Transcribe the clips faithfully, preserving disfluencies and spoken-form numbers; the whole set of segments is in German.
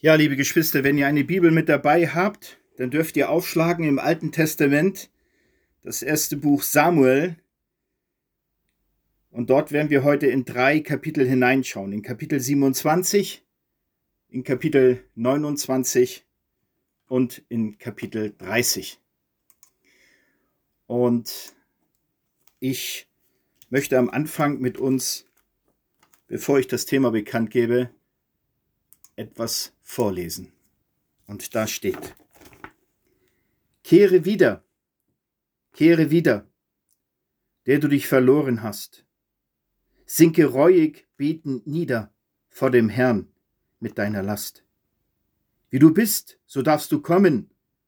Ja, liebe Geschwister, wenn ihr eine Bibel mit dabei habt, dann dürft ihr aufschlagen im Alten Testament, das erste Buch Samuel. Und dort werden wir heute in drei Kapitel hineinschauen. In Kapitel siebenundzwanzig, in Kapitel neunundzwanzig und in Kapitel dreißig. Und ich möchte am Anfang mit uns, bevor ich das Thema bekannt gebe, etwas vorlesen. Und da steht: Kehre wieder, kehre wieder, der du dich verloren hast. Sinke reuig betend nieder vor dem Herrn mit deiner Last. Wie du bist, so darfst du kommen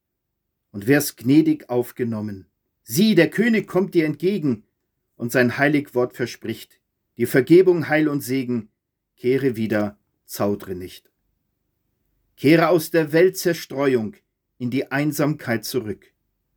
und wärst gnädig aufgenommen. Sieh, der König kommt dir entgegen und sein heilig Wort verspricht dir Vergebung, Heil und Segen. Kehre wieder, zaudre nicht. Kehre aus der Weltzerstreuung in die Einsamkeit zurück,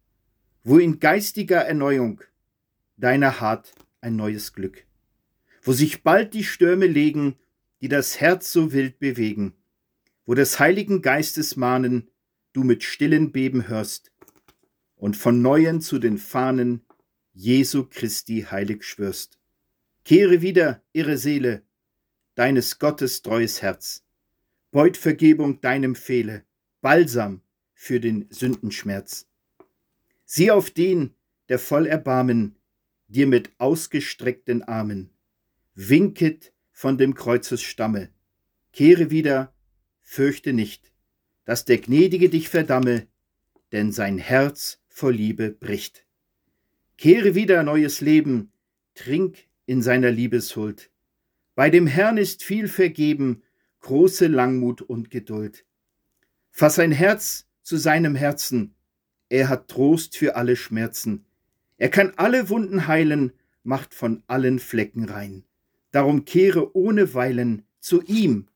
wo in geistiger Erneuung deiner harrt ein neues Glück, wo sich bald die Stürme legen, die das Herz so wild bewegen, wo des Heiligen Geistes Mahnen du mit stillen Beben hörst und von Neuem zu den Fahnen Jesu Christi heilig schwörst. Kehre wieder, irre Seele, deines Gottes treues Herz, beut Vergebung deinem Fehle, Balsam für den Sündenschmerz. Sieh auf den, der voll Erbarmen dir mit ausgestreckten Armen winket von dem Kreuzes Stamme. Kehre wieder, fürchte nicht, dass der Gnädige dich verdamme, denn sein Herz vor Liebe bricht. Kehre wieder, neues Leben, trink in seiner Liebeshuld. Bei dem Herrn ist viel vergeben, große Langmut und Geduld. Fass ein Herz zu seinem Herzen, er hat Trost für alle Schmerzen. Er kann alle Wunden heilen, macht von allen Flecken rein. Darum kehre ohne Weilen zu ihm,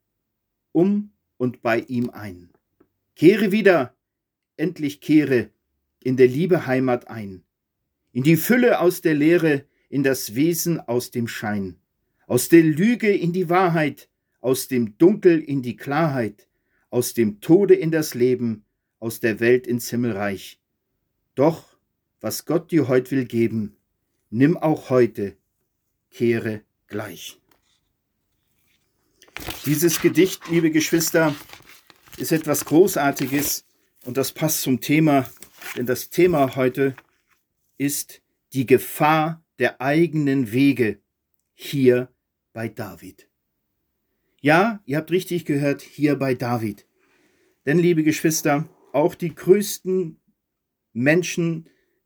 um und bei ihm ein. Kehre wieder, endlich kehre in der Liebe Heimat ein. In die Fülle aus der Leere, in das Wesen aus dem Schein. Aus der Lüge in die Wahrheit, aus dem Dunkel in die Klarheit, aus dem Tode in das Leben, aus der Welt ins Himmelreich. Doch, was Gott dir heut will geben, nimm auch heute, kehre gleich. Dieses Gedicht, liebe Geschwister, ist etwas Großartiges und das passt zum Thema, denn das Thema heute ist die Gefahr der eigenen Wege hier bei David. Ja, ihr habt richtig gehört, hier bei David. Denn, liebe Geschwister, auch die größten Menschen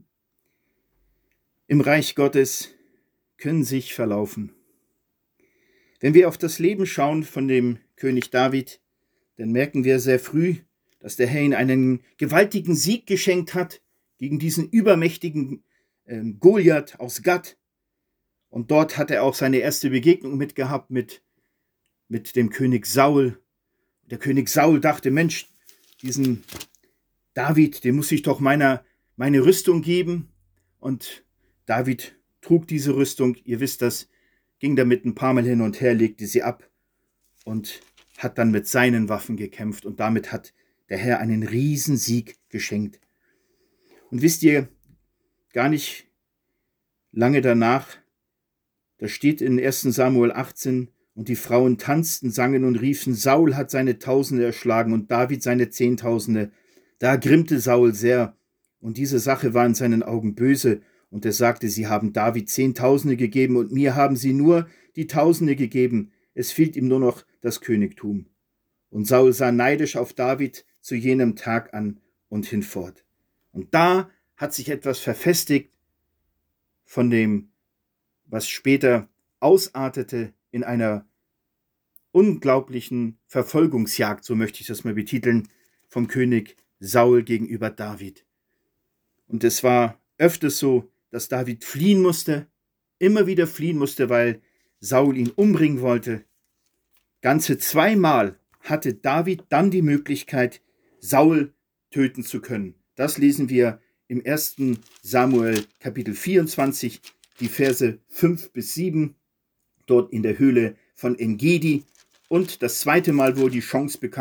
im Reich Gottes können sich verlaufen. Wenn wir auf das Leben schauen von dem König David, dann merken wir sehr früh, dass der Herr ihm einen gewaltigen Sieg geschenkt hat gegen diesen übermächtigen äh, Goliath aus Gat. Und dort hat er auch seine erste Begegnung mitgehabt mit, mit dem König Saul. Der König Saul dachte, Mensch, diesen David, dem muss ich doch meiner, meine Rüstung geben. Und David trug diese Rüstung, ihr wisst das, ging damit ein paar Mal hin und her, legte sie ab und hat dann mit seinen Waffen gekämpft. Und damit hat der Herr einen Riesensieg geschenkt. Und wisst ihr, gar nicht lange danach, da steht in ersten Samuel achtzehn, und die Frauen tanzten, sangen und riefen, Saul hat seine Tausende erschlagen und David seine Zehntausende. Da ergrimmte Saul sehr, und diese Sache war in seinen Augen böse, und er sagte, sie haben David Zehntausende gegeben, und mir haben sie nur die Tausende gegeben. Es fehlt ihm nur noch das Königtum. Und Saul sah neidisch auf David zu jenem Tag an und hinfort. Und da hat sich etwas verfestigt von dem, was später ausartete in einer unglaublichen Verfolgungsjagd, so möchte ich das mal betiteln, vom König Saul gegenüber David. Und es war öfters so, dass David fliehen musste, immer wieder fliehen musste, weil Saul ihn umbringen wollte. Ganze zweimal hatte David dann die Möglichkeit, Saul töten zu können. Das lesen wir im ersten Samuel Kapitel vierundzwanzig, die Verse fünf bis sieben, dort in der Höhle von En-Gedi. Und das zweite Mal, wo er die Chance bekam,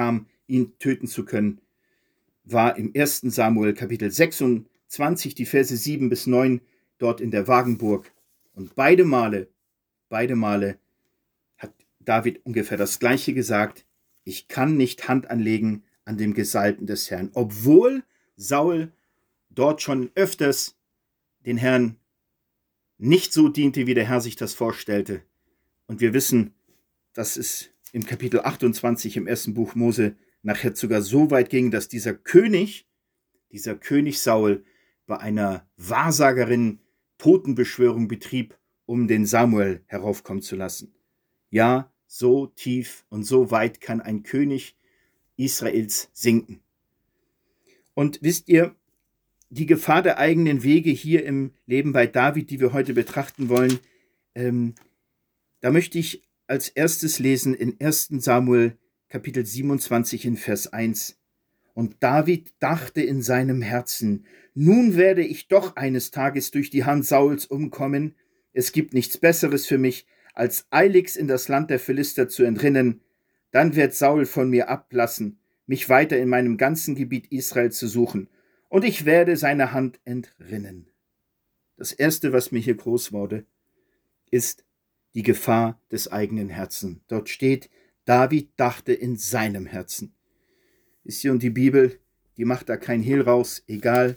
ihn töten zu können, war im ersten Samuel Kapitel sechsundzwanzig, die Verse sieben bis neun, dort in der Wagenburg. Und beide Male, beide Male hat David ungefähr das Gleiche gesagt: Ich kann nicht Hand anlegen an dem Gesalbten des Herrn, obwohl Saul dort schon öfters den Herrn nicht so diente, wie der Herr sich das vorstellte. Und wir wissen, dass es im Kapitel achtundzwanzig im ersten Buch Mose nachher sogar so weit ging, dass dieser König, dieser König Saul bei einer Wahrsagerin Totenbeschwörung betrieb, um den Samuel heraufkommen zu lassen. Ja, so tief und so weit kann ein König Israels sinken. Und wisst ihr, die Gefahr der eigenen Wege hier im Leben bei David, die wir heute betrachten wollen, ähm, da möchte ich als erstes lesen in ersten Samuel Kapitel siebenundzwanzig in Vers eins. Und David dachte in seinem Herzen: Nun werde ich doch eines Tages durch die Hand Sauls umkommen. Es gibt nichts Besseres für mich, als eiligst in das Land der Philister zu entrinnen. Dann wird Saul von mir ablassen, mich weiter in meinem ganzen Gebiet Israel zu suchen, und ich werde seine Hand entrinnen. Das Erste, was mir hier groß wurde, ist die Gefahr des eigenen Herzens. Dort steht, David dachte in seinem Herzen. Ist hier, und die Bibel, die macht da kein Hehl raus, egal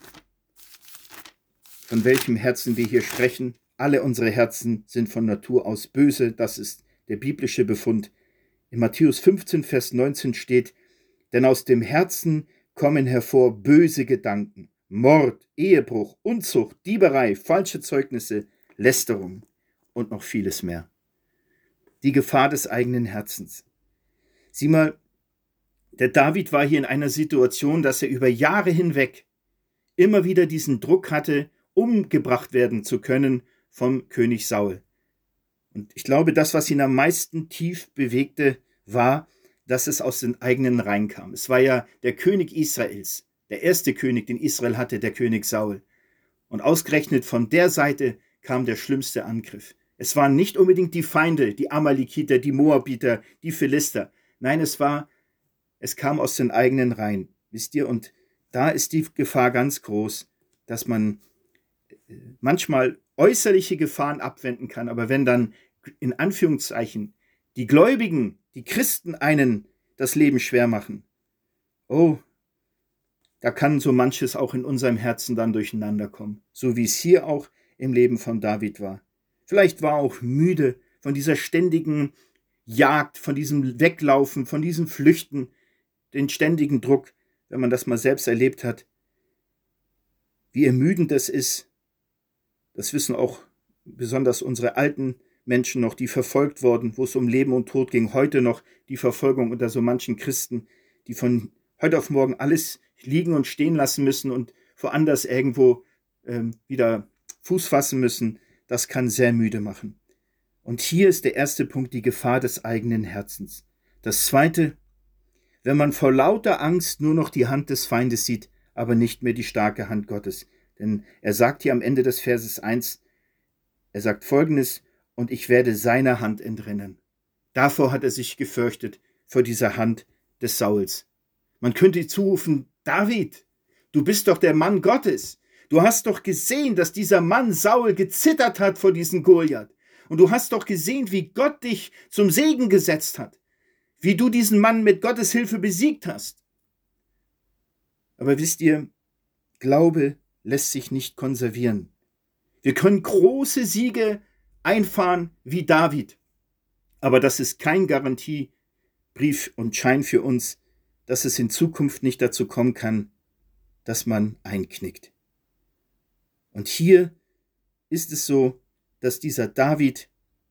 von welchem Herzen wir hier sprechen. Alle unsere Herzen sind von Natur aus böse, das ist der biblische Befund. In Matthäus fünfzehn, Vers neunzehn steht, denn aus dem Herzen kommen hervor böse Gedanken, Mord, Ehebruch, Unzucht, Dieberei, falsche Zeugnisse, Lästerung und noch vieles mehr. Die Gefahr des eigenen Herzens. Sieh mal, der David war hier in einer Situation, dass er über Jahre hinweg immer wieder diesen Druck hatte, umgebracht werden zu können vom König Saul. Und ich glaube, das, was ihn am meisten tief bewegte, war, dass es aus den eigenen Reihen kam. Es war ja der König Israels, der erste König, den Israel hatte, der König Saul. Und ausgerechnet von der Seite kam der schlimmste Angriff. Es waren nicht unbedingt die Feinde, die Amalekiter, die Moabiter, die Philister. Nein, es war, es kam aus den eigenen Reihen, wisst ihr? Und da ist die Gefahr ganz groß, dass man manchmal äußerliche Gefahren abwenden kann, aber wenn dann in Anführungszeichen die Gläubigen, die Christen einen das Leben schwer machen, oh, da kann so manches auch in unserem Herzen dann durcheinander kommen, so wie es hier auch im Leben von David war. Vielleicht war er auch müde von dieser ständigen Jagd, von diesem Weglaufen, von diesem Flüchten, den ständigen Druck, wenn man das mal selbst erlebt hat. Wie ermüdend das ist, das wissen auch besonders unsere alten Menschen noch, die verfolgt wurden, wo es um Leben und Tod ging. Heute noch die Verfolgung unter so manchen Christen, die von heute auf morgen alles liegen und stehen lassen müssen und woanders irgendwo ähm, wieder Fuß fassen müssen. Das kann sehr müde machen. Und hier ist der erste Punkt, die Gefahr des eigenen Herzens. Das zweite, wenn man vor lauter Angst nur noch die Hand des Feindes sieht, aber nicht mehr die starke Hand Gottes. Denn er sagt hier am Ende des Verses eins, er sagt Folgendes: Und ich werde seiner Hand entrinnen. Davor hat er sich gefürchtet, vor dieser Hand des Sauls. Man könnte zurufen: David, du bist doch der Mann Gottes. Du hast doch gesehen, dass dieser Mann Saul gezittert hat vor diesem Goliath. Und du hast doch gesehen, wie Gott dich zum Segen gesetzt hat. Wie du diesen Mann mit Gottes Hilfe besiegt hast. Aber wisst ihr, Glaube lässt sich nicht konservieren. Wir können große Siege einfahren wie David. Aber das ist kein Garantiebrief und Schein für uns, dass es in Zukunft nicht dazu kommen kann, dass man einknickt. Und hier ist es so, dass dieser David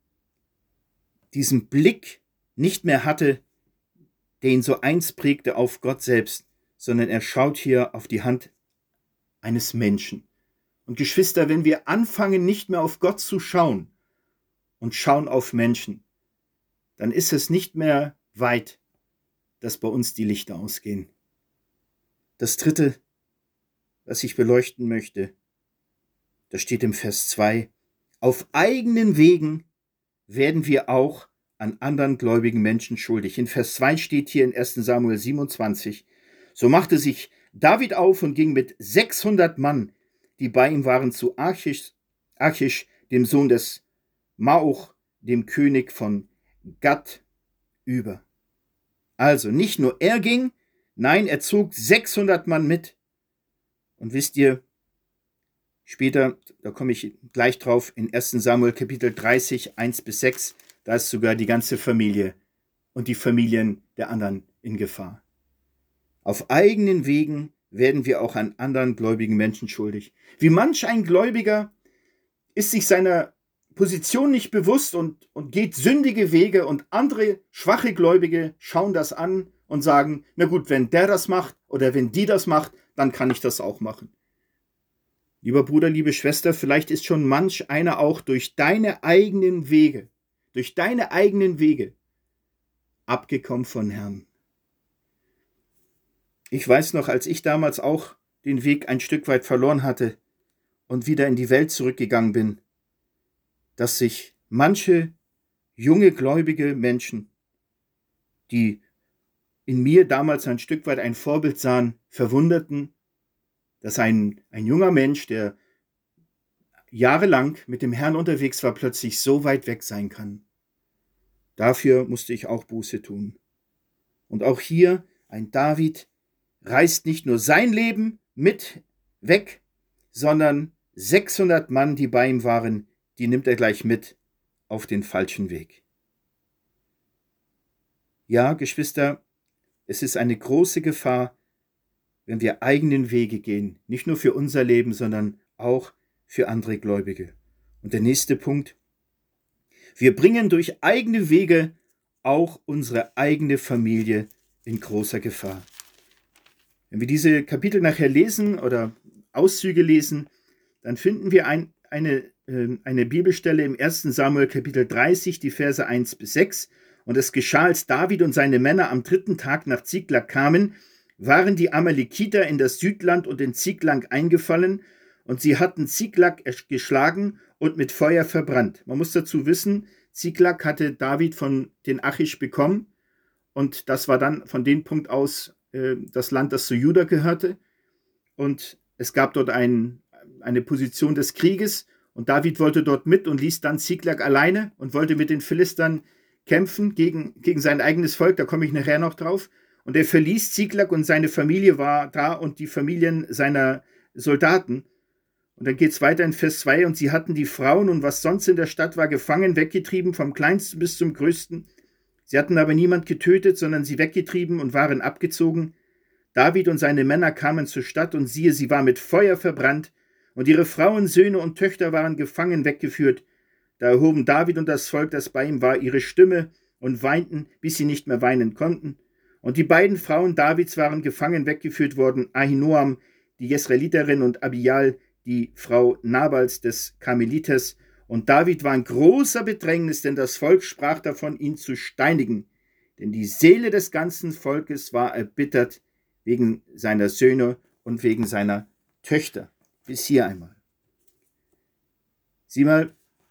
diesen Blick nicht mehr hatte, der ihn so einst prägte auf Gott selbst, sondern er schaut hier auf die Hand eines Menschen. Und Geschwister, wenn wir anfangen, nicht mehr auf Gott zu schauen und schauen auf Menschen, dann ist es nicht mehr weit, dass bei uns die Lichter ausgehen. Das dritte, was ich beleuchten möchte, das steht im Vers zwei, auf eigenen Wegen werden wir auch an anderen gläubigen Menschen schuldig. In Vers zwei steht hier in erster Samuel siebenundzwanzig, so machte sich David auf und ging mit sechshundert Mann, die bei ihm waren, zu Achish, Achish dem Sohn des Mauch, dem König von Gad, über. Also nicht nur er ging, nein, er zog sechshundert Mann mit. Und wisst ihr, später, da komme ich gleich drauf, in erster Samuel Kapitel dreißig, eins bis sechs, da ist sogar die ganze Familie und die Familien der anderen in Gefahr. Auf eigenen Wegen werden wir auch an anderen gläubigen Menschen schuldig. Wie manch ein Gläubiger ist sich seiner Position nicht bewusst und, und geht sündige Wege, und andere schwache Gläubige schauen das an und sagen, na gut, wenn der das macht oder wenn die das macht, dann kann ich das auch machen. Lieber Bruder, liebe Schwester, vielleicht ist schon manch einer auch durch deine eigenen Wege, durch deine eigenen Wege abgekommen von Herrn. Ich weiß noch, als ich damals auch den Weg ein Stück weit verloren hatte und wieder in die Welt zurückgegangen bin, dass sich manche junge gläubige Menschen, die in mir damals ein Stück weit ein Vorbild sahen, verwunderten, dass ein, ein junger Mensch, der jahrelang mit dem Herrn unterwegs war, plötzlich so weit weg sein kann. Dafür musste ich auch Buße tun. Und auch hier, ein David reißt nicht nur sein Leben mit weg, sondern sechshundert Mann, die bei ihm waren, die nimmt er gleich mit auf den falschen Weg. Ja, Geschwister, es ist eine große Gefahr, wenn wir eigenen Wege gehen, nicht nur für unser Leben, sondern auch für andere Gläubige. Und der nächste Punkt: Wir bringen durch eigene Wege auch unsere eigene Familie in großer Gefahr. Wenn wir diese Kapitel nachher lesen oder Auszüge lesen, dann finden wir ein, eine, äh, eine Bibelstelle im erster Samuel Kapitel dreißig, die Verse eins bis sechs. Und es geschah, als David und seine Männer am dritten Tag nach Ziklag kamen, waren die Amalekiter in das Südland und in Ziklag eingefallen, und sie hatten Ziklag geschlagen und mit Feuer verbrannt. Man muss dazu wissen, Ziklag hatte David von den Achish bekommen, und das war dann von dem Punkt aus äh, das Land, das zu Juda gehörte. Und es gab dort ein, eine Position des Krieges, und David wollte dort mit und ließ dann Ziklag alleine und wollte mit den Philistern kämpfen gegen, gegen sein eigenes Volk. Da komme ich nachher noch drauf. Und er verließ Ziklag und seine Familie war da und die Familien seiner Soldaten. Und dann geht es weiter in Vers zwei, und sie hatten die Frauen und was sonst in der Stadt war gefangen, weggetrieben, vom Kleinsten bis zum Größten. Sie hatten aber niemand getötet, sondern sie weggetrieben und waren abgezogen. David und seine Männer kamen zur Stadt, und siehe, sie war mit Feuer verbrannt, und ihre Frauen, Söhne und Töchter waren gefangen weggeführt. Da erhoben David und das Volk, das bei ihm war, ihre Stimme und weinten, bis sie nicht mehr weinen konnten. Und die beiden Frauen Davids waren gefangen weggeführt worden, Ahinoam, die Jesraeliterin, und Abial, die Frau Nabals des Karmeliters. Und David war in großer Bedrängnis, denn das Volk sprach davon, ihn zu steinigen. Denn die Seele des ganzen Volkes war erbittert wegen seiner Söhne und wegen seiner Töchter. Bis hier einmal. Sieh mal,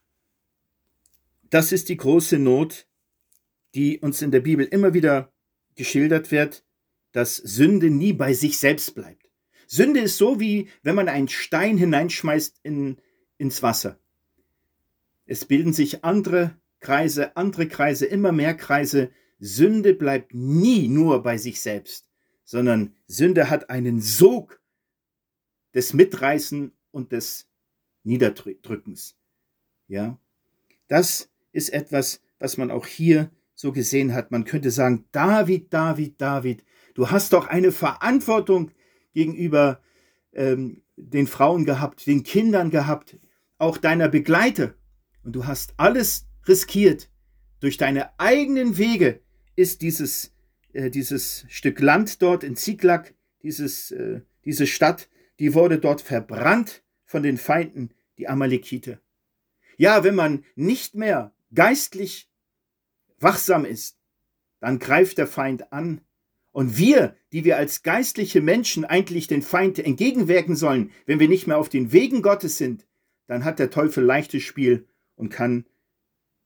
das ist die große Not, die uns in der Bibel immer wieder geschildert wird, dass Sünde nie bei sich selbst bleibt. Sünde ist so, wie wenn man einen Stein hineinschmeißt in, ins Wasser. Es bilden sich andere Kreise, andere Kreise, immer mehr Kreise. Sünde bleibt nie nur bei sich selbst, sondern Sünde hat einen Sog des Mitreißen und des Niederdrückens. Ja, das ist etwas, was man auch hier so gesehen hat. Man könnte sagen, David, David, David, du hast doch eine Verantwortung gegenüber ähm, den Frauen gehabt, den Kindern gehabt, auch deiner Begleiter. Und du hast alles riskiert. Durch deine eigenen Wege ist dieses, äh, dieses Stück Land dort in Ziklag, dieses, äh, diese Stadt, die wurde dort verbrannt von den Feinden, die Amalekiter. Ja, wenn man nicht mehr geistlich wachsam ist, dann greift der Feind an. Und wir, die wir als geistliche Menschen eigentlich den Feind entgegenwirken sollen, wenn wir nicht mehr auf den Wegen Gottes sind, dann hat der Teufel leichtes Spiel und kann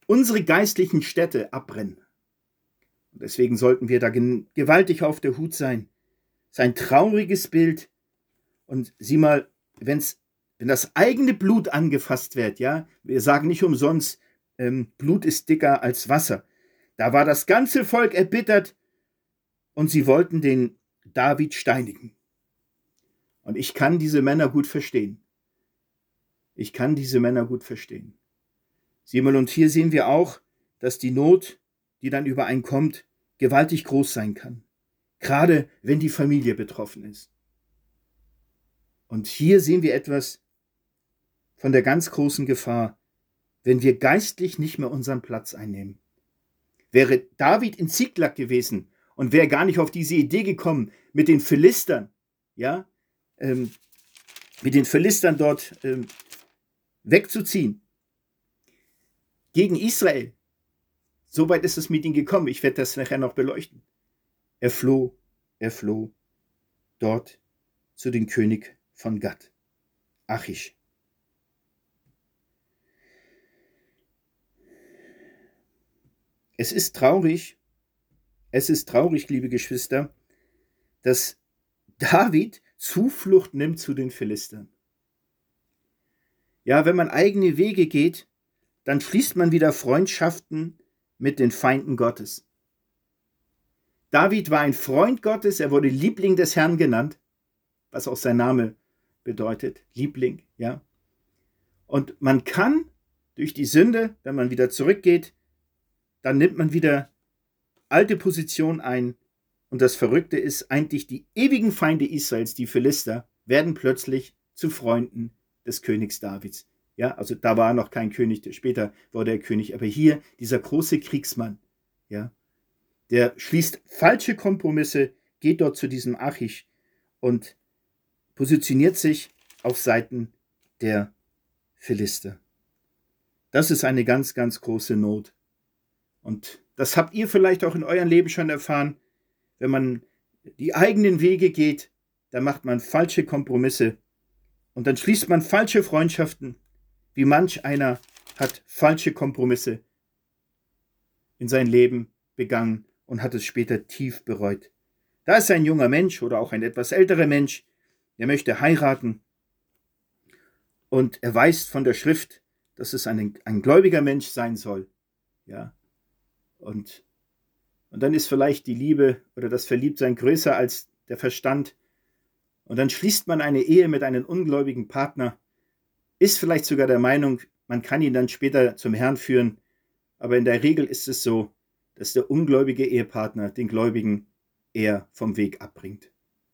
unsere geistlichen Städte abbrennen. Und deswegen sollten wir da gewaltig auf der Hut sein. Es ist ein trauriges Bild. Und sieh mal, wenn's, wenn das eigene Blut angefasst wird, ja, wir sagen nicht umsonst, ähm, Blut ist dicker als Wasser. Da war das ganze Volk erbittert und sie wollten den David steinigen. Und ich kann diese Männer gut verstehen. Ich kann diese Männer gut verstehen. Sieh mal, und hier sehen wir auch, dass die Not, die dann über einen kommt, gewaltig groß sein kann. Gerade wenn die Familie betroffen ist. Und hier sehen wir etwas von der ganz großen Gefahr, wenn wir geistlich nicht mehr unseren Platz einnehmen. Wäre David in Ziklag gewesen und wäre gar nicht auf diese Idee gekommen, mit den Philistern, ja, ähm, mit den Philistern dort ähm, wegzuziehen, gegen Israel. So weit ist es mit ihm gekommen. Ich werde das nachher noch beleuchten. Er floh, er floh dort zu dem König von Gat, Achish. Es ist traurig, es ist traurig, liebe Geschwister, dass David Zuflucht nimmt zu den Philistern. Ja, wenn man eigene Wege geht, dann schließt man wieder Freundschaften mit den Feinden Gottes. David war ein Freund Gottes, er wurde Liebling des Herrn genannt, was auch sein Name bedeutet, Liebling, ja. Und man kann durch die Sünde, wenn man wieder zurückgeht, dann nimmt man wieder alte Position ein. Und das Verrückte ist eigentlich, die ewigen Feinde Israels, die Philister, werden plötzlich zu Freunden des Königs Davids. Ja, also da war noch kein König, später wurde er König. Aber hier dieser große Kriegsmann, ja, der schließt falsche Kompromisse, geht dort zu diesem Achish und positioniert sich auf Seiten der Philister. Das ist eine ganz, ganz große Not. Und das habt ihr vielleicht auch in eurem Leben schon erfahren. Wenn man die eigenen Wege geht, dann macht man falsche Kompromisse und dann schließt man falsche Freundschaften. Wie manch einer hat falsche Kompromisse in sein Leben begangen und hat es später tief bereut. Da ist ein junger Mensch oder auch ein etwas älterer Mensch, der möchte heiraten und er weiß von der Schrift, dass es ein, ein gläubiger Mensch sein soll. Ja. Und, und dann ist vielleicht die Liebe oder das Verliebtsein größer als der Verstand. Und dann schließt man eine Ehe mit einem ungläubigen Partner, ist vielleicht sogar der Meinung, man kann ihn dann später zum Herrn führen. Aber in der Regel ist es so, dass der ungläubige Ehepartner den Gläubigen eher vom Weg abbringt.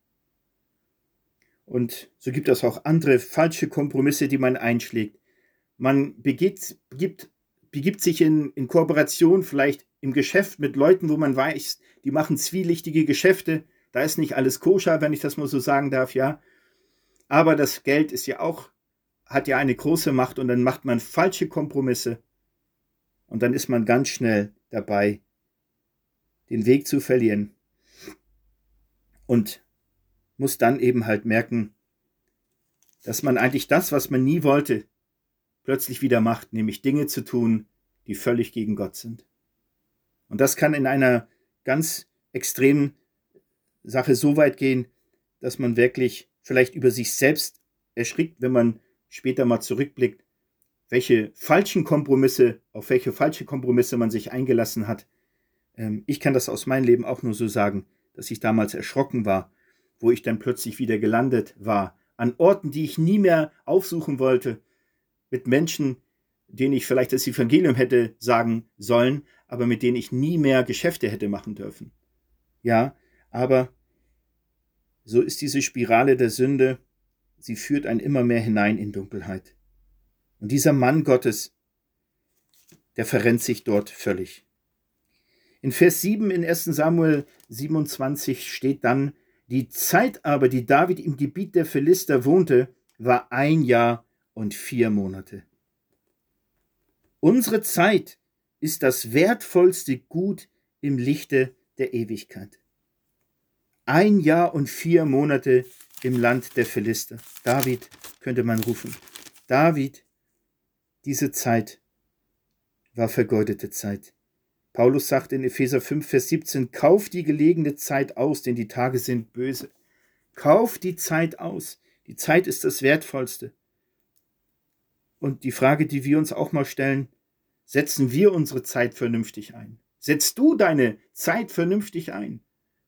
Und so gibt es auch andere falsche Kompromisse, die man einschlägt. Man begeht, begibt, begibt sich in, in Kooperation vielleicht im Geschäft mit Leuten, wo man weiß, die machen zwielichtige Geschäfte. Da ist nicht alles koscher, wenn ich das mal so sagen darf, ja. Aber das Geld ist ja auch, hat ja eine große Macht und dann macht man falsche Kompromisse und dann ist man ganz schnell dabei, den Weg zu verlieren und muss dann eben halt merken, dass man eigentlich das, was man nie wollte, plötzlich wieder macht, nämlich Dinge zu tun, die völlig gegen Gott sind. Und das kann in einer ganz extremen Sache so weit gehen, dass man wirklich vielleicht über sich selbst erschrickt, wenn man später mal zurückblickt, welche falschen Kompromisse, auf welche falsche Kompromisse man sich eingelassen hat. Ich kann das aus meinem Leben auch nur so sagen, dass ich damals erschrocken war, wo ich dann plötzlich wieder gelandet war, an Orten, die ich nie mehr aufsuchen wollte, mit Menschen, denen ich vielleicht das Evangelium hätte sagen sollen, aber mit denen ich nie mehr Geschäfte hätte machen dürfen. Ja, aber so ist diese Spirale der Sünde, sie führt einen immer mehr hinein in Dunkelheit. Und dieser Mann Gottes, der verrennt sich dort völlig. In Vers sieben in ersten Samuel siebenundzwanzig steht dann, die Zeit aber, die David im Gebiet der Philister wohnte, war ein Jahr und vier Monate. Unsere Zeit ist das wertvollste Gut im Lichte der Ewigkeit. Ein Jahr und vier Monate im Land der Philister. David könnte man rufen. David, diese Zeit war vergeudete Zeit. Paulus sagt in Epheser fünf, Vers siebzehn, kauf die gelegene Zeit aus, denn die Tage sind böse. Kauf die Zeit aus. Die Zeit ist das Wertvollste. Und die Frage, die wir uns auch mal stellen, setzen wir unsere Zeit vernünftig ein? Setzt du deine Zeit vernünftig ein?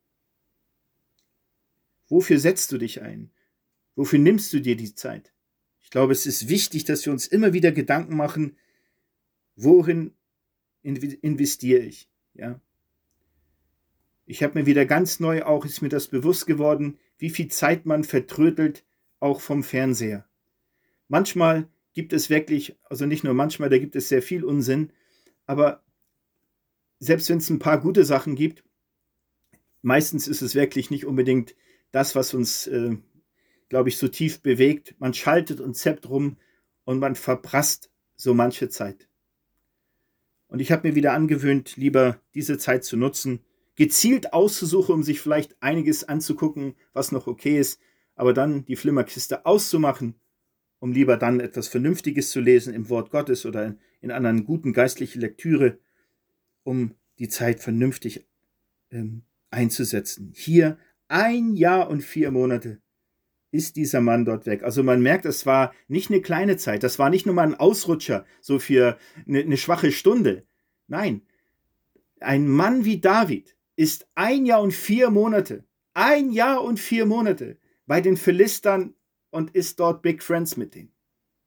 Wofür setzt du dich ein? Wofür nimmst du dir die Zeit? Ich glaube, es ist wichtig, dass wir uns immer wieder Gedanken machen, worin investiere ich? Ja? Ich habe mir wieder ganz neu auch, ist mir das bewusst geworden, wie viel Zeit man vertrödelt, auch vom Fernseher. Manchmal gibt es wirklich, also nicht nur manchmal, da gibt es sehr viel Unsinn, aber selbst wenn es ein paar gute Sachen gibt, meistens ist es wirklich nicht unbedingt das, was uns, äh, glaube ich, so tief bewegt. Man schaltet und zappt rum und man verprasst so manche Zeit. Und ich habe mir wieder angewöhnt, lieber diese Zeit zu nutzen, gezielt auszusuchen, um sich vielleicht einiges anzugucken, was noch okay ist, aber dann die Flimmerkiste auszumachen, um lieber dann etwas Vernünftiges zu lesen im Wort Gottes oder in einer guten geistlichen Lektüre, um die Zeit vernünftig ähm, einzusetzen. Hier ein Jahr und vier Monate ist dieser Mann dort weg. Also man merkt, es war nicht eine kleine Zeit, das war nicht nur mal ein Ausrutscher, so für eine, eine schwache Stunde. Nein, ein Mann wie David ist ein Jahr und vier Monate, ein Jahr und vier Monate bei den Philistern und ist dort Big Friends mit denen.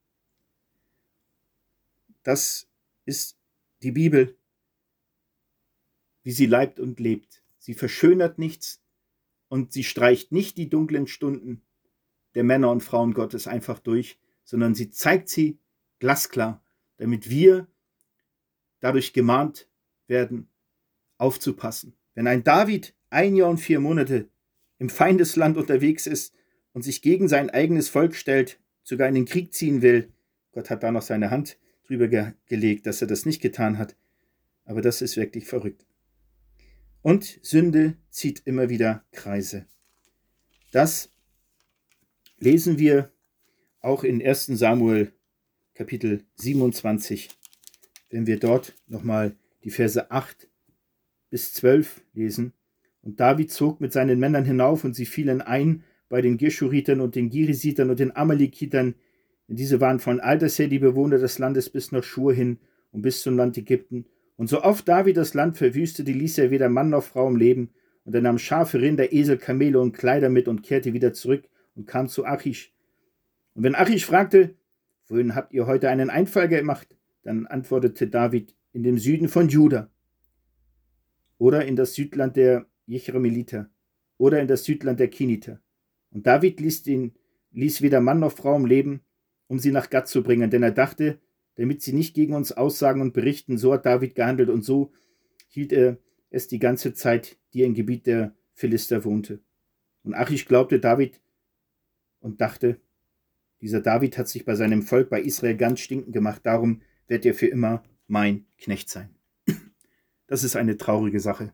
Das ist die Bibel, wie sie leibt und lebt. Sie verschönert nichts und sie streicht nicht die dunklen Stunden der Männer und Frauen Gottes einfach durch, sondern sie zeigt sie glasklar, damit wir dadurch gemahnt werden, aufzupassen. Wenn ein David ein Jahr und vier Monate im Feindesland unterwegs ist und sich gegen sein eigenes Volk stellt, sogar in den Krieg ziehen will, Gott hat da noch seine Hand drüber ge- gelegt, dass er das nicht getan hat, aber das ist wirklich verrückt. Und Sünde zieht immer wieder Kreise. Das lesen wir auch in ersten Samuel Kapitel siebenundzwanzig, wenn wir dort nochmal die Verse acht bis zwölf lesen. Und David zog mit seinen Männern hinauf und sie fielen ein bei den Geschuritern und den Girisitern und den Amalekitern. Denn diese waren von alters her die Bewohner des Landes bis nach Schur hin und bis zum Land Ägypten. Und so oft David das Land verwüstete, ließ er weder Mann noch Frau im Leben. Und er nahm Schafe, Rinder, Esel, Kamele und Kleider mit und kehrte wieder zurück und kam zu Achish. Und wenn Achish fragte, wohin habt ihr heute einen Einfall gemacht? Dann antwortete David, in dem Süden von Juda oder in das Südland der Jechremeliter oder in das Südland der Kiniter. Und David ließ, den, ließ weder Mann noch Frau im Leben, um sie nach Gad zu bringen, denn er dachte, damit sie nicht gegen uns aussagen und berichten, so hat David gehandelt und so hielt er es die ganze Zeit, die er im Gebiet der Philister wohnte. Und Achish glaubte David und dachte, dieser David hat sich bei seinem Volk, bei Israel ganz stinkend gemacht, darum wird er für immer mein Knecht sein. Das ist eine traurige Sache.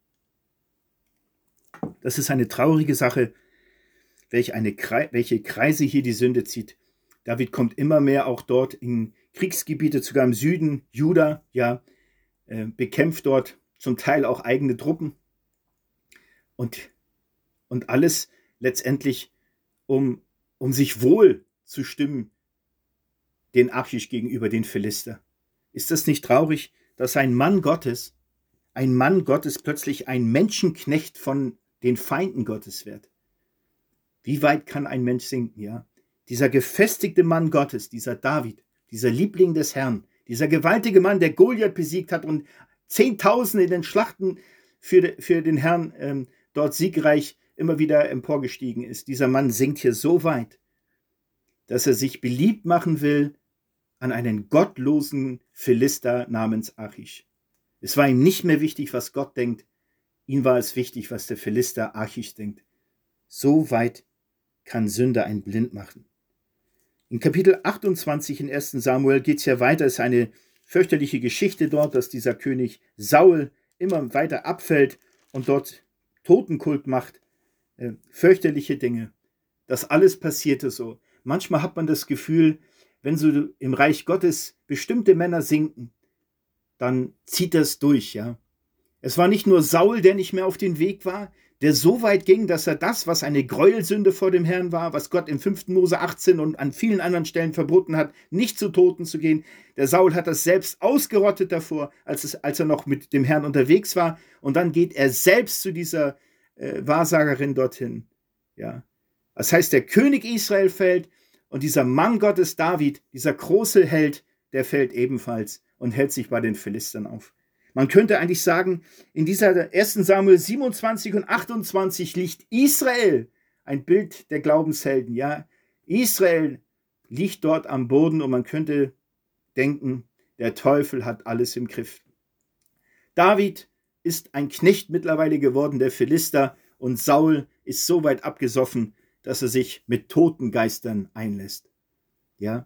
Das ist eine traurige Sache, welche, eine, welche Kreise hier die Sünde zieht. David kommt immer mehr auch dort in Kriegsgebiete, sogar im Süden, Juda, ja, äh, bekämpft dort zum Teil auch eigene Truppen und, und alles letztendlich, um, um sich wohl zu stimmen, den Achish gegenüber, den Philister. Ist das nicht traurig, dass ein Mann Gottes, ein Mann Gottes plötzlich ein Menschenknecht von den Feinden Gottes wird? Wie weit kann ein Mensch sinken, ja? Dieser gefestigte Mann Gottes, dieser David, dieser Liebling des Herrn, dieser gewaltige Mann, der Goliath besiegt hat und Zehntausende in den Schlachten für, für den Herrn ähm, dort siegreich immer wieder emporgestiegen ist. Dieser Mann sinkt hier so weit, dass er sich beliebt machen will an einen gottlosen Philister namens Achish. Es war ihm nicht mehr wichtig, was Gott denkt. Ihm war es wichtig, was der Philister Achish denkt. So weit kann Sünde einen blind machen. In Kapitel achtundzwanzig in ersten Samuel geht es ja weiter. Es ist eine fürchterliche Geschichte dort, dass dieser König Saul immer weiter abfällt und dort Totenkult macht. Äh, fürchterliche Dinge. Das alles passierte so. Manchmal hat man das Gefühl, wenn so im Reich Gottes bestimmte Männer sinken, dann zieht er es durch, ja. Es war nicht nur Saul, der nicht mehr auf den Weg war, der so weit ging, dass er das, was eine Gräuelsünde vor dem Herrn war, was Gott im fünften Mose achtzehn und an vielen anderen Stellen verboten hat, nicht zu Toten zu gehen. Der Saul hat das selbst ausgerottet davor, als, es, als er noch mit dem Herrn unterwegs war. Und dann geht er selbst zu dieser äh, Wahrsagerin dorthin. Ja. Das heißt, der König Israel fällt und dieser Mann Gottes David, dieser große Held, der fällt ebenfalls und hält sich bei den Philistern auf. Man könnte eigentlich sagen, in dieser ersten Samuel siebenundzwanzig und achtundzwanzig liegt Israel, ein Bild der Glaubenshelden. Ja, Israel liegt dort am Boden und man könnte denken, der Teufel hat alles im Griff. David ist ein Knecht mittlerweile geworden der Philister und Saul ist so weit abgesoffen, dass er sich mit toten Geistern einlässt. Ja,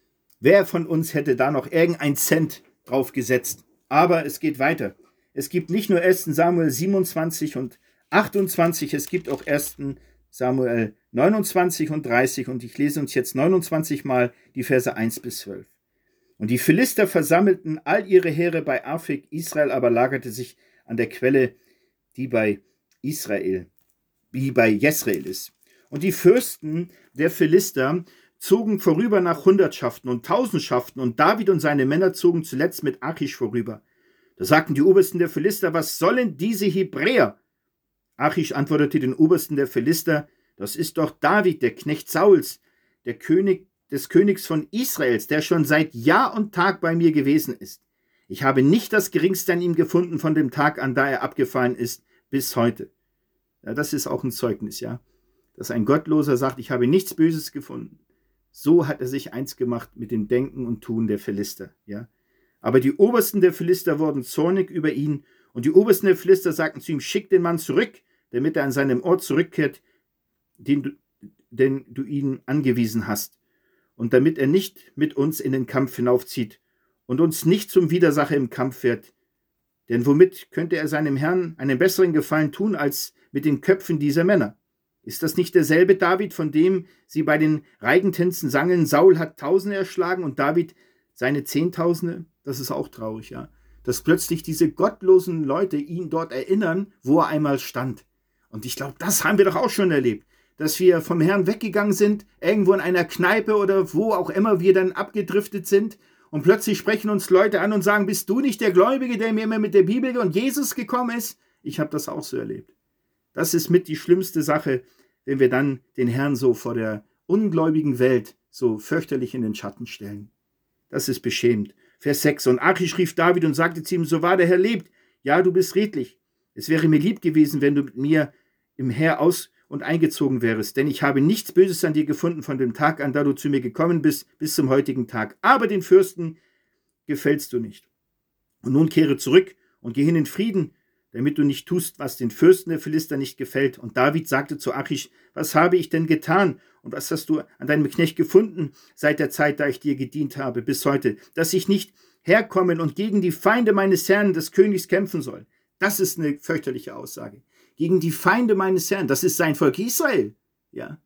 wer von uns hätte da noch irgendein Cent drauf gesetzt? Aber es geht weiter. Es gibt nicht nur ersten Samuel siebenundzwanzig und achtundzwanzig, es gibt auch ersten Samuel neunundzwanzig und dreißig und ich lese uns jetzt neunundzwanzig mal die Verse eins bis zwölf. Und die Philister versammelten all ihre Heere bei Aphek, Israel aber lagerte sich an der Quelle, die bei Israel, wie bei Jesreel ist. Und die Fürsten der Philister zogen vorüber nach Hundertschaften und Tausendschaften, und David und seine Männer zogen zuletzt mit Achish vorüber. Da sagten die Obersten der Philister, was sollen diese Hebräer? Achish antwortete den Obersten der Philister, das ist doch David, der Knecht Sauls, der König des Königs von Israels, der schon seit Jahr und Tag bei mir gewesen ist. Ich habe nicht das Geringste an ihm gefunden von dem Tag an, da er abgefallen ist, bis heute. Ja, das ist auch ein Zeugnis, ja, dass ein Gottloser sagt, ich habe nichts Böses gefunden. So hat er sich eins gemacht mit dem Denken und Tun der Philister. Ja? Aber die Obersten der Philister wurden zornig über ihn, und die Obersten der Philister sagten zu ihm, schick den Mann zurück, damit er an seinem Ort zurückkehrt, den du, den du ihn angewiesen hast, und damit er nicht mit uns in den Kampf hinaufzieht und uns nicht zum Widersacher im Kampf wird. Denn womit könnte er seinem Herrn einen besseren Gefallen tun, als mit den Köpfen dieser Männer? Ist das nicht derselbe David, von dem sie bei den Reigentänzen sangen, Saul hat Tausende erschlagen und David seine Zehntausende? Das ist auch traurig, ja. Dass plötzlich diese gottlosen Leute ihn dort erinnern, wo er einmal stand. Und ich glaube, das haben wir doch auch schon erlebt. Dass wir vom Herrn weggegangen sind, irgendwo in einer Kneipe oder wo auch immer wir dann abgedriftet sind. Und plötzlich sprechen uns Leute an und sagen, bist du nicht der Gläubige, der mir immer mit der Bibel und Jesus gekommen ist? Ich habe das auch so erlebt. Das ist mit die schlimmste Sache, wenn wir dann den Herrn so vor der ungläubigen Welt so fürchterlich in den Schatten stellen. Das ist beschämend. Vers sechs. Und Achish rief David und sagte zu ihm, so wahr der Herr lebt, ja, du bist redlich. Es wäre mir lieb gewesen, wenn du mit mir im Heer aus- und eingezogen wärest, denn ich habe nichts Böses an dir gefunden von dem Tag an, da du zu mir gekommen bist, bis zum heutigen Tag. Aber den Fürsten gefällst du nicht. Und nun kehre zurück und geh hin in Frieden, damit du nicht tust, was den Fürsten der Philister nicht gefällt. Und David sagte zu Achish, was habe ich denn getan? Und was hast du an deinem Knecht gefunden, seit der Zeit, da ich dir gedient habe, bis heute, dass ich nicht herkommen und gegen die Feinde meines Herrn, des Königs, kämpfen soll? Das ist eine fürchterliche Aussage. Gegen die Feinde meines Herrn, das ist sein Volk Israel. Ja.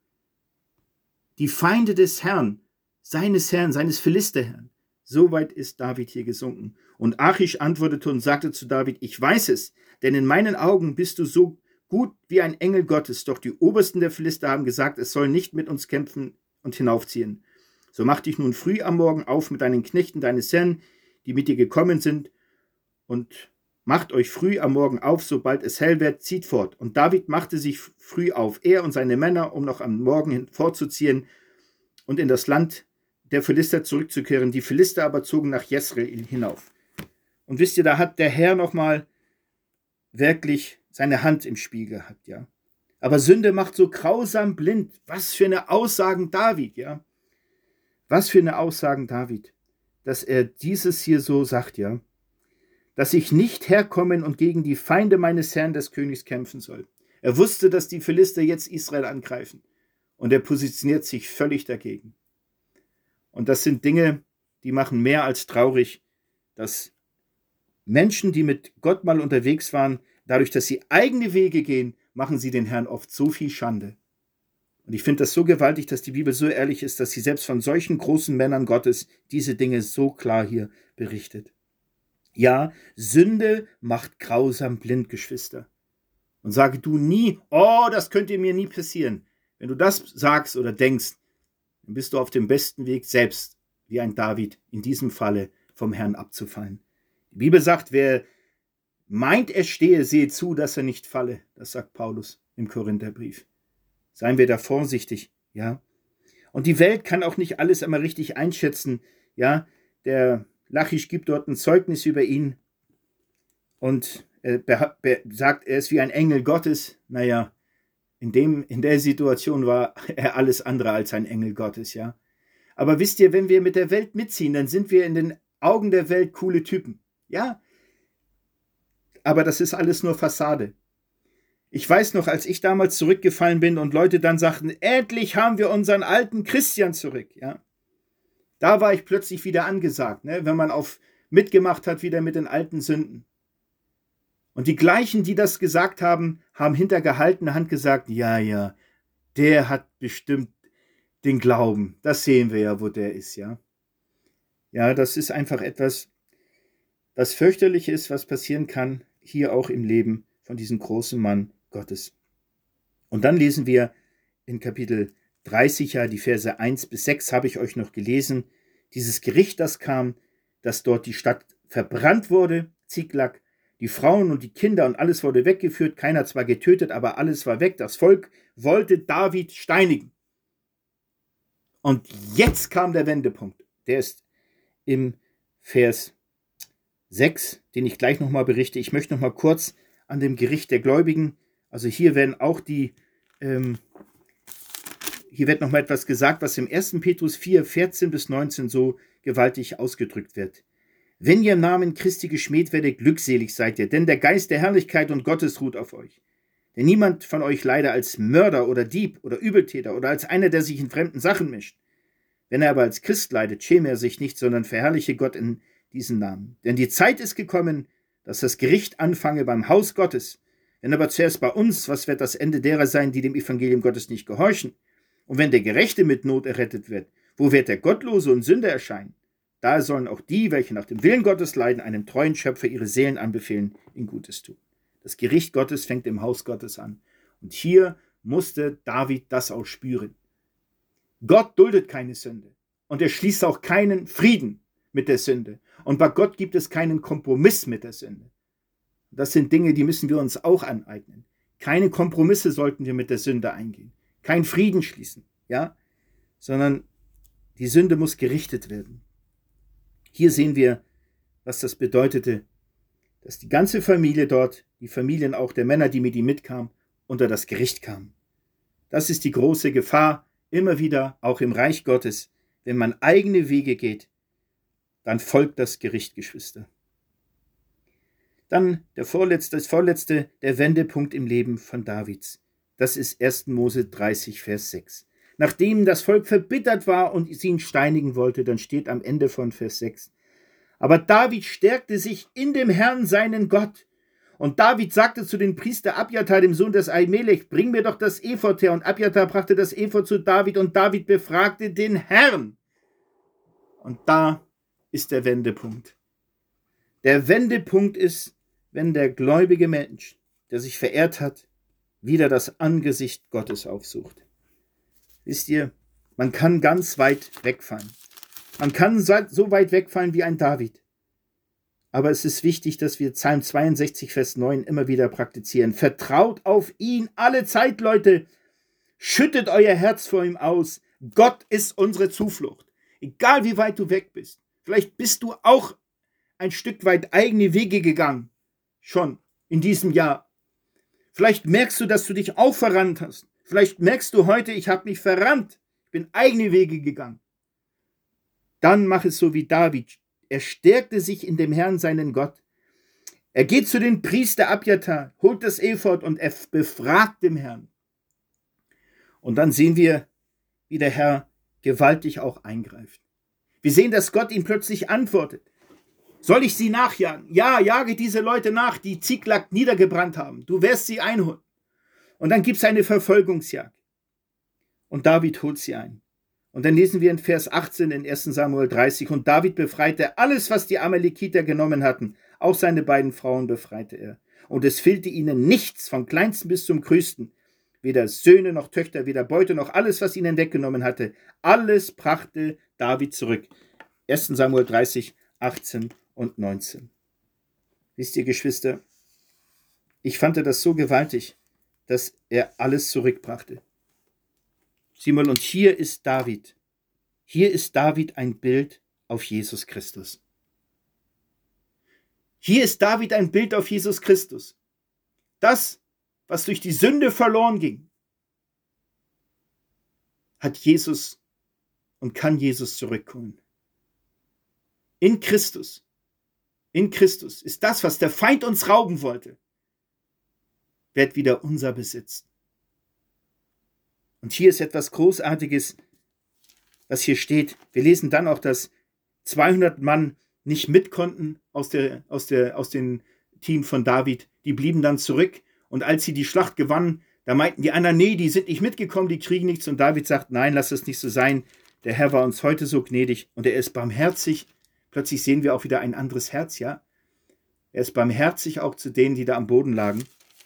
Die Feinde des Herrn, seines Herrn, seines Philisterherrn. So weit ist David hier gesunken. Und Achish antwortete und sagte zu David, ich weiß es, denn in meinen Augen bist du so gut wie ein Engel Gottes. Doch die Obersten der Philister haben gesagt, es soll nicht mit uns kämpfen und hinaufziehen. So mach dich nun früh am Morgen auf mit deinen Knechten deines Herrn, die mit dir gekommen sind, und macht euch früh am Morgen auf, sobald es hell wird, zieht fort. Und David machte sich früh auf, er und seine Männer, um noch am Morgen fortzuziehen und in das Land der Philister zurückzukehren. Die Philister aber zogen nach Jesreel hinauf. Und wisst ihr, da hat der Herr nochmal wirklich seine Hand im Spiel gehabt, ja. Aber Sünde macht so grausam blind. Was für eine Aussagen David, ja. Was für eine Aussagen David, dass er dieses hier so sagt, ja. Dass ich nicht herkommen und gegen die Feinde meines Herrn des Königs kämpfen soll. Er wusste, dass die Philister jetzt Israel angreifen. Und er positioniert sich völlig dagegen. Und das sind Dinge, die machen mehr als traurig, dass Menschen, die mit Gott mal unterwegs waren, dadurch, dass sie eigene Wege gehen, machen sie den Herrn oft so viel Schande. Und ich finde das so gewaltig, dass die Bibel so ehrlich ist, dass sie selbst von solchen großen Männern Gottes diese Dinge so klar hier berichtet. Ja, Sünde macht grausam blind, Geschwister. Und sage du nie, oh, das könnte mir nie passieren. Wenn du das sagst oder denkst, dann bist du auf dem besten Weg, selbst wie ein David in diesem Falle vom Herrn abzufallen. Die Bibel sagt, wer meint, er stehe, sehe zu, dass er nicht falle. Das sagt Paulus im Korintherbrief. Seien wir da vorsichtig, ja. Und die Welt kann auch nicht alles einmal richtig einschätzen, ja. Der Lachisch gibt dort ein Zeugnis über ihn und er sagt, er ist wie ein Engel Gottes. Naja, in, dem, in der Situation war er alles andere als ein Engel Gottes, ja. Aber wisst ihr, wenn wir mit der Welt mitziehen, dann sind wir in den Augen der Welt coole Typen, ja. Aber das ist alles nur Fassade. Ich weiß noch, als ich damals zurückgefallen bin und Leute dann sagten, endlich haben wir unseren alten Christian zurück, ja. Da war ich plötzlich wieder angesagt, ne, wenn man auf mitgemacht hat, wieder mit den alten Sünden. Und die gleichen, die das gesagt haben, haben hinter gehaltener Hand gesagt, ja, ja, der hat bestimmt den Glauben. Das sehen wir ja, wo der ist, ja. Ja, das ist einfach etwas, das fürchterlich ist, was passieren kann, hier auch im Leben von diesem großen Mann Gottes. Und dann lesen wir in Kapitel dreißig, ja, die Verse eins bis sechs habe ich euch noch gelesen, dieses Gericht, das kam, dass dort die Stadt verbrannt wurde, Ziklag, die Frauen und die Kinder und alles wurde weggeführt, keiner zwar getötet, aber alles war weg, das Volk wollte David steinigen. Und jetzt kam der Wendepunkt, der ist im Vers sechs, den ich gleich nochmal berichte. Ich möchte nochmal kurz an dem Gericht der Gläubigen, also hier werden auch die, ähm, hier wird nochmal etwas gesagt, was im ersten Petrus vier, vierzehn bis neunzehn so gewaltig ausgedrückt wird. Wenn ihr im Namen Christi geschmäht werdet, glückselig seid ihr, denn der Geist der Herrlichkeit und Gottes ruht auf euch. Denn niemand von euch leide als Mörder oder Dieb oder Übeltäter oder als einer, der sich in fremden Sachen mischt. Wenn er aber als Christ leidet, schäme er sich nicht, sondern verherrliche Gott in diesen Namen. Denn die Zeit ist gekommen, dass das Gericht anfange beim Haus Gottes. Wenn aber zuerst bei uns, was wird das Ende derer sein, die dem Evangelium Gottes nicht gehorchen? Und wenn der Gerechte mit Not errettet wird, wo wird der Gottlose und Sünder erscheinen? Da sollen auch die, welche nach dem Willen Gottes leiden, einem treuen Schöpfer ihre Seelen anbefehlen, in Gutes tun. Das Gericht Gottes fängt im Haus Gottes an. Und hier musste David das auch spüren. Gott duldet keine Sünde. Und er schließt auch keinen Frieden mit der Sünde. Und bei Gott gibt es keinen Kompromiss mit der Sünde. Das sind Dinge, die müssen wir uns auch aneignen. Keine Kompromisse sollten wir mit der Sünde eingehen. Kein Frieden schließen, ja, sondern die Sünde muss gerichtet werden. Hier sehen wir, was das bedeutete, dass die ganze Familie dort, die Familien auch der Männer, die mit ihm mitkamen, unter das Gericht kamen. Das ist die große Gefahr, immer wieder, auch im Reich Gottes. Wenn man eigene Wege geht, dann folgt das Gericht, Geschwister. Dann der vorletzte, das vorletzte, der Wendepunkt im Leben von Davids. Das ist erster Mose dreißig, Vers sechs. Nachdem das Volk verbittert war und sie ihn steinigen wollte, dann steht am Ende von Vers sechs. Aber David stärkte sich in dem Herrn, seinen Gott. Und David sagte zu dem Priester Abjatar, dem Sohn des Ahimelech, bring mir doch das Ephod her. Und Abjatar brachte das Ephod zu David und David befragte den Herrn. Und da ist der Wendepunkt. Der Wendepunkt ist, wenn der gläubige Mensch, der sich verehrt hat, wieder das Angesicht Gottes aufsucht. Wisst ihr, man kann ganz weit wegfallen. Man kann so weit wegfallen wie ein David. Aber es ist wichtig, dass wir Psalm zweiundsechzig, Vers neun immer wieder praktizieren. Vertraut auf ihn alle Zeit, Leute. Schüttet euer Herz vor ihm aus. Gott ist unsere Zuflucht. Egal wie weit du weg bist. Vielleicht bist du auch ein Stück weit eigene Wege gegangen. Schon in diesem Jahr. Vielleicht merkst du, dass du dich auch verrannt hast. Vielleicht merkst du heute, ich habe mich verrannt. Ich bin eigene Wege gegangen. Dann mach es so wie David. Er stärkte sich in dem Herrn, seinen Gott. Er geht zu den Priester Abjatar, holt das Ephod und er befragt den Herrn. Und dann sehen wir, wie der Herr gewaltig auch eingreift. Wir sehen, dass Gott ihm plötzlich antwortet. Soll ich sie nachjagen? Ja, jage diese Leute nach, die Ziklag niedergebrannt haben. Du wirst sie einholen. Und dann gibt es eine Verfolgungsjagd. Und David holt sie ein. Und dann lesen wir in Vers achtzehn in erster Samuel dreißig. Und David befreite alles, was die Amalekiter genommen hatten. auch seine beiden Frauen befreite er. Und es fehlte ihnen nichts, vom kleinsten bis zum größten. Weder Söhne noch Töchter, weder Beute noch alles, was ihnen weggenommen hatte. Alles brachte David zurück. erster Samuel dreißig, achtzehn und neunzehn. Wisst ihr, Geschwister, ich fand das so gewaltig, dass er alles zurückbrachte. Sieh mal, und hier ist David. Hier ist David ein Bild auf Jesus Christus. Hier ist David ein Bild auf Jesus Christus. Das, was durch die Sünde verloren ging, hat Jesus und kann Jesus zurückholen. In Christus, in Christus ist das, was der Feind uns rauben wollte, wird wieder unser Besitz. Und hier ist etwas Großartiges, was hier steht. Wir lesen dann auch, dass zweihundert Mann nicht mit konnten aus, der, aus, der, aus dem Team von David. Die blieben dann zurück. Und als sie die Schlacht gewannen, da meinten die anderen, nee, die sind nicht mitgekommen, die kriegen nichts. Und David sagt, nein, lass es nicht so sein. Der Herr war uns heute so gnädig und er ist barmherzig. Plötzlich sehen wir auch wieder ein anderes Herz, ja. Er ist barmherzig auch zu denen, die da am Boden lagen.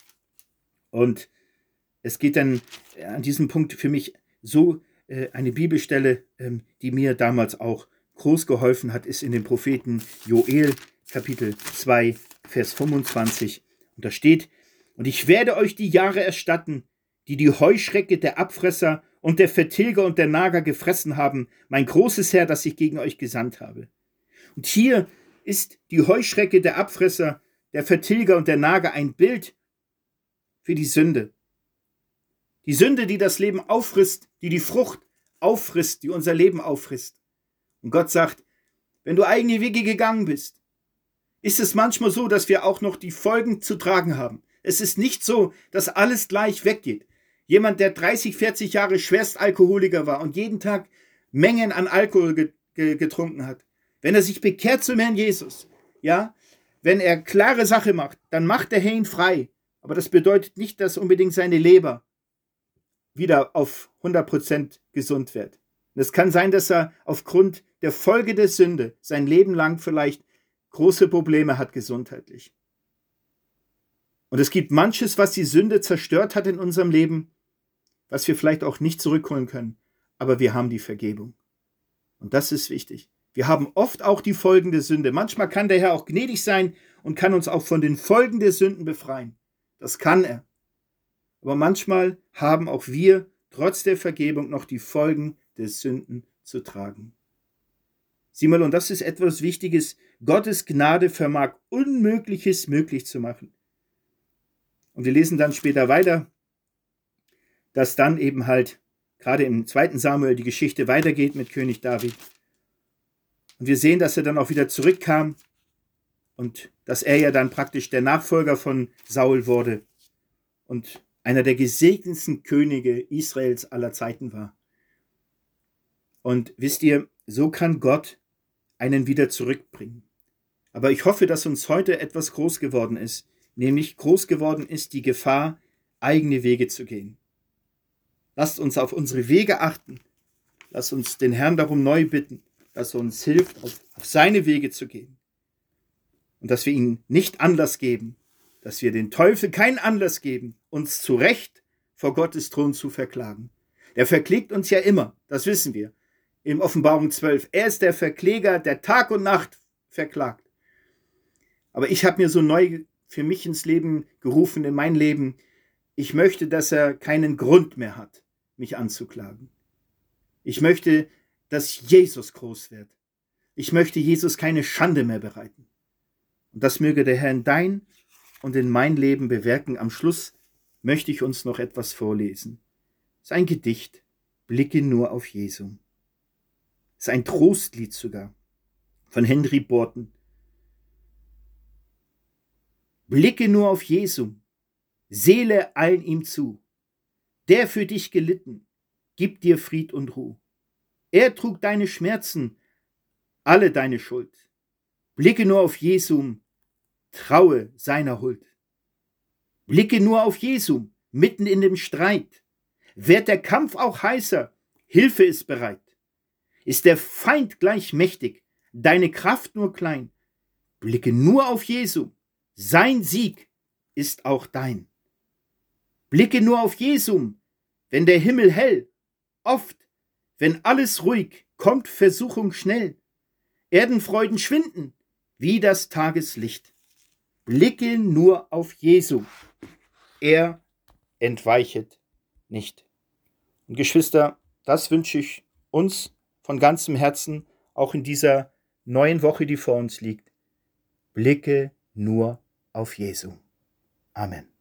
Und es geht dann an diesem Punkt für mich so äh, eine Bibelstelle, ähm, die mir damals auch groß geholfen hat, ist in dem Propheten Joel, Kapitel zwei, Vers fünfundzwanzig. Und da steht, und ich werde euch die Jahre erstatten, die die Heuschrecke der Abfresser und der Vertilger und der Nager gefressen haben, mein großes Heer, das ich gegen euch gesandt habe. Und hier ist die Heuschrecke der Abfresser, der Vertilger und der Nager ein Bild für die Sünde. Die Sünde, die das Leben auffrisst, die die Frucht auffrisst, die unser Leben auffrisst. Und Gott sagt, wenn du eigene Wege gegangen bist, ist es manchmal so, dass wir auch noch die Folgen zu tragen haben. Es ist nicht so, dass alles gleich weggeht. Jemand, der dreißig, vierzig Jahre Schwerstalkoholiker war und jeden Tag Mengen an Alkohol ge- ge- getrunken hat, wenn er sich bekehrt zum Herrn Jesus, ja, wenn er klare Sache macht, dann macht der Herr ihn frei. Aber das bedeutet nicht, dass unbedingt seine Leber wieder auf hundert Prozent gesund wird. Und es kann sein, dass er aufgrund der Folge der Sünde sein Leben lang vielleicht große Probleme hat gesundheitlich. Und es gibt manches, was die Sünde zerstört hat in unserem Leben, was wir vielleicht auch nicht zurückholen können. Aber wir haben die Vergebung. Und das ist wichtig. Wir haben oft auch die Folgen der Sünde. Manchmal kann der Herr auch gnädig sein und kann uns auch von den Folgen der Sünden befreien. Das kann er. Aber manchmal haben auch wir trotz der Vergebung noch die Folgen der Sünden zu tragen. Sieh mal, und das ist etwas Wichtiges. Gottes Gnade vermag Unmögliches möglich zu machen. Und wir lesen dann später weiter, dass dann eben halt gerade im zweiten Samuel die Geschichte weitergeht mit König David. Und wir sehen, dass er dann auch wieder zurückkam und dass er ja dann praktisch der Nachfolger von Saul wurde und einer der gesegnetsten Könige Israels aller Zeiten war. Und wisst ihr, so kann Gott einen wieder zurückbringen. Aber ich hoffe, dass uns heute etwas groß geworden ist, nämlich groß geworden ist die Gefahr, eigene Wege zu gehen. Lasst uns auf unsere Wege achten. Lasst uns den Herrn darum neu bitten, dass er uns hilft, auf, auf seine Wege zu gehen. Und dass wir ihm nicht Anlass geben, dass wir den Teufel keinen Anlass geben, uns zu Recht vor Gottes Thron zu verklagen. Der verklägt uns ja immer, das wissen wir. In Offenbarung zwölf. Er ist der Verkläger, der Tag und Nacht verklagt. Aber ich habe mir so neu für mich ins Leben gerufen, in mein Leben, ich möchte, dass er keinen Grund mehr hat, mich anzuklagen. Ich möchte, dass Jesus groß wird. Ich möchte Jesus keine Schande mehr bereiten. Und das möge der Herr in dein und in mein Leben bewirken. Am Schluss möchte ich uns noch etwas vorlesen. Es ist ein Gedicht, Blicke nur auf Jesu. Es ist ein Trostlied sogar, von Henry Borton. Blicke nur auf Jesu, Seele allen ihm zu. Der für dich gelitten, gibt dir Fried und Ruh. Er trug deine Schmerzen, alle deine Schuld. Blicke nur auf Jesum, traue seiner Huld. Blicke nur auf Jesum, mitten in dem Streit. Wird der Kampf auch heißer, Hilfe ist bereit. Ist der Feind gleich mächtig, deine Kraft nur klein. Blicke nur auf Jesu. Sein Sieg ist auch dein. Blicke nur auf Jesum, wenn der Himmel hell. Oft, wenn alles ruhig, kommt Versuchung schnell. Erdenfreuden schwinden, wie das Tageslicht. Blicke nur auf Jesu. Er entweichet nicht. Und Geschwister, das wünsche ich uns von ganzem Herzen, auch in dieser neuen Woche, die vor uns liegt. Blicke nur auf Jesu. Amen.